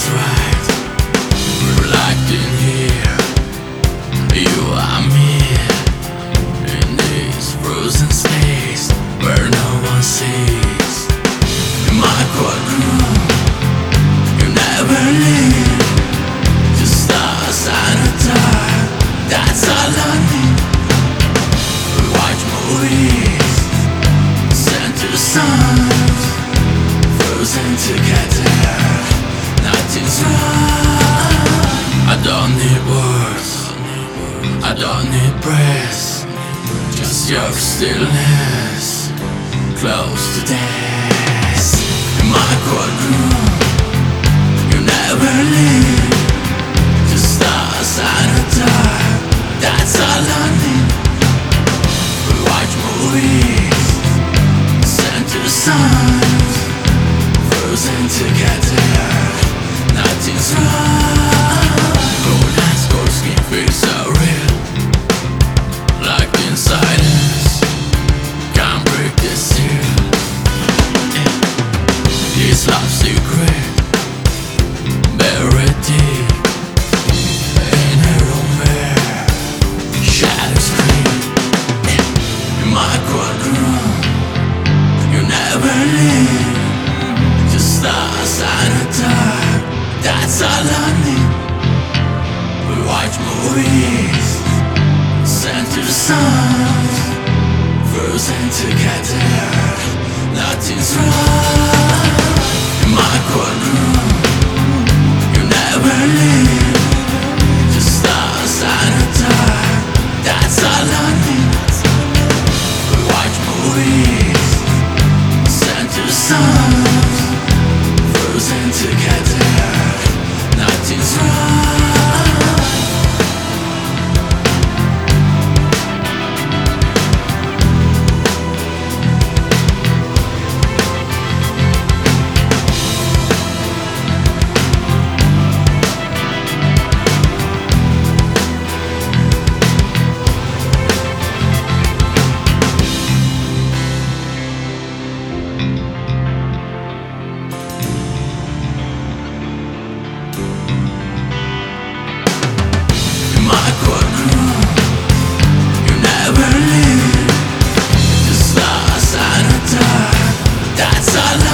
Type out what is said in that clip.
right. Reflecting here, you are me in this frozen space where no one sees. In my courtroom, you never leave. Just stars and a dark, that's all I need. We watch movies, sent to the sun, frozen together, nothing's wrong. I don't need words, I don't need breath, just your stillness, close to death. In my courtroom, you never leave. Just stars and a dark, that's all I need. We watch movies, sent to the sun, frozen together, nothing's wrong. Cold hands, cold skin, feels so real, locked inside us, can't break the seal. This love secret, buried deep in her own bed, shadows scream. In my courtroom, you never leave. Just stars and a dark, that's all I need. We watch movies, sent to the sun, frozen together, nothing's wrong. In my courtroom, you never leave. Just stars and a dark, that's all I need. We watch movies, sent to the sun, frozen together, nothing's wrong. My courtroom, you never leave. Just stars and a dark, that's all I